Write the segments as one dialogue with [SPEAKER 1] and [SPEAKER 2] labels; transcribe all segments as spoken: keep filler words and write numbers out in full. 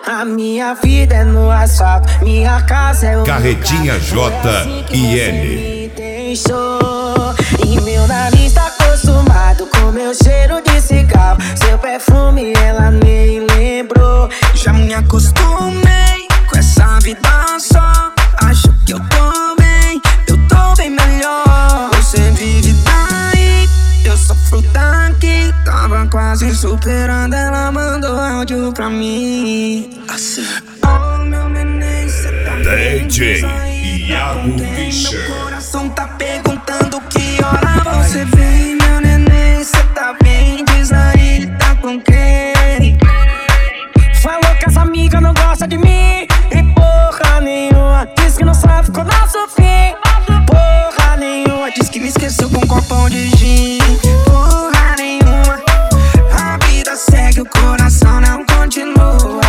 [SPEAKER 1] A minha vida é no asfalto, minha casa é o
[SPEAKER 2] Carretinha J e N.
[SPEAKER 1] Me deixou. E meu nariz tá acostumado com meu cheiro de cigarro. Seu perfume ela nem lembrou.
[SPEAKER 3] Já me acostumei com essa vida só. Acho que eu tô bem, eu tô bem melhor. Você vive daí, eu sofro daqui. Tava quase superando, ela mandou áudio pra mim assim: oh, meu neném, cê tá bem?
[SPEAKER 2] D J Iago
[SPEAKER 3] Meu
[SPEAKER 2] Fischer.
[SPEAKER 3] coração tá perguntando que hora você vem. Meu neném, cê tá bem? Diz aí, tá com quem?
[SPEAKER 1] Falou que essa amiga não gosta de mim e porra nenhuma. Diz que não sabe quando eu sofri. Porra nenhuma.
[SPEAKER 3] Diz que me esqueceu com um copão de gin. Porra nenhuma. A vida segue, o coração não continua.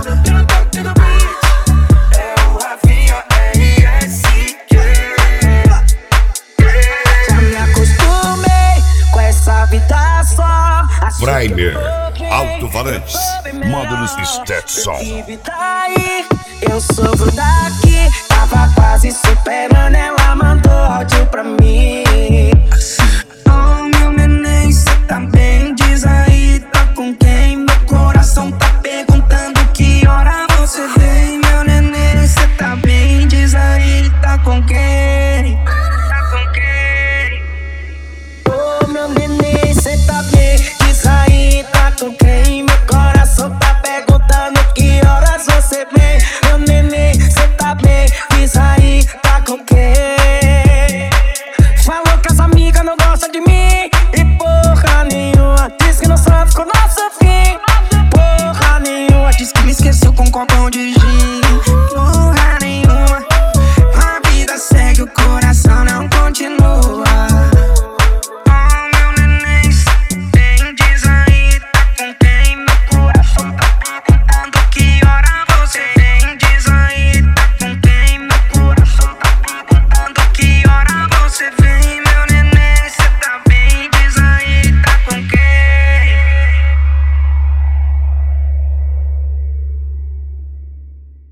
[SPEAKER 3] É o Rafinha R S Q.
[SPEAKER 1] Já me acostumei com essa vida só.
[SPEAKER 2] Primer Alto-Falantes, módulos Stetson.
[SPEAKER 1] Vive daí, eu sofro daqui. Tava quase superando, ela mandou áudio pra mim.